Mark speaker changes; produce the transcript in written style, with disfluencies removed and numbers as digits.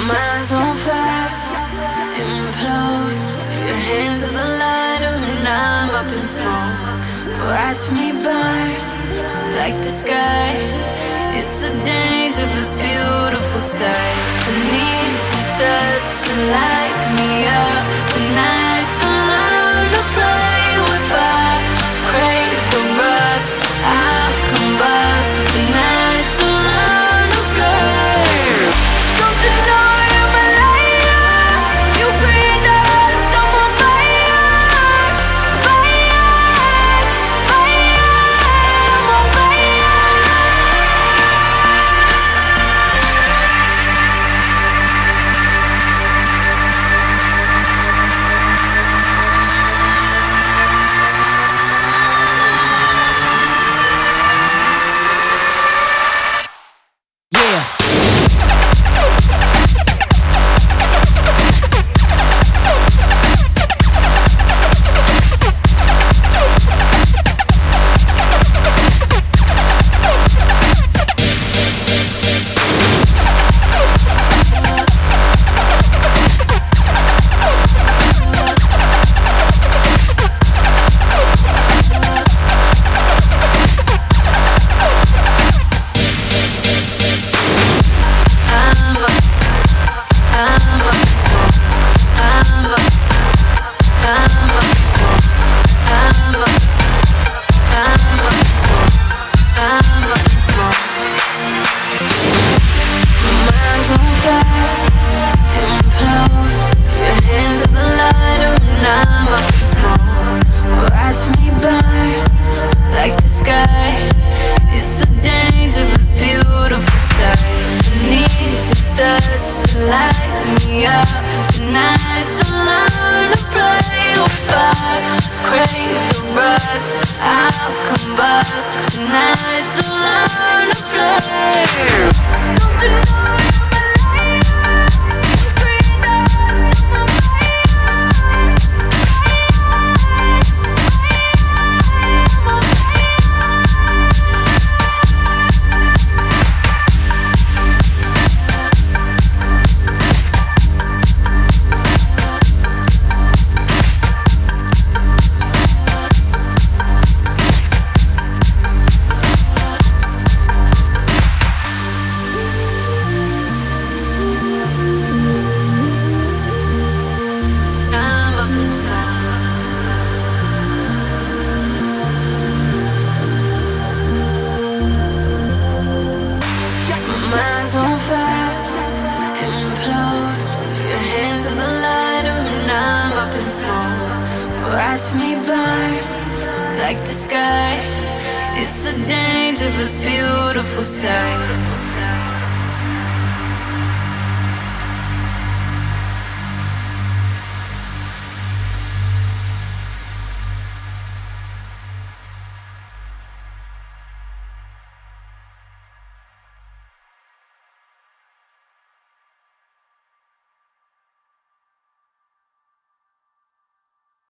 Speaker 1: mind's on fire, implode. Your hands are the lighter and I'm up in smoke. Watch me burn like the sky. It's a dangerous, beautiful sight. I need your touch to light me up tonight. To learn to play with fire, crave the rush. I'll combust tonight. To learn to play. Don't you know you're my liar? You bring the dust on my fire, fire, fire. I'm on fire. Watch me burn like the sky. It's a dangerous, beautiful sight.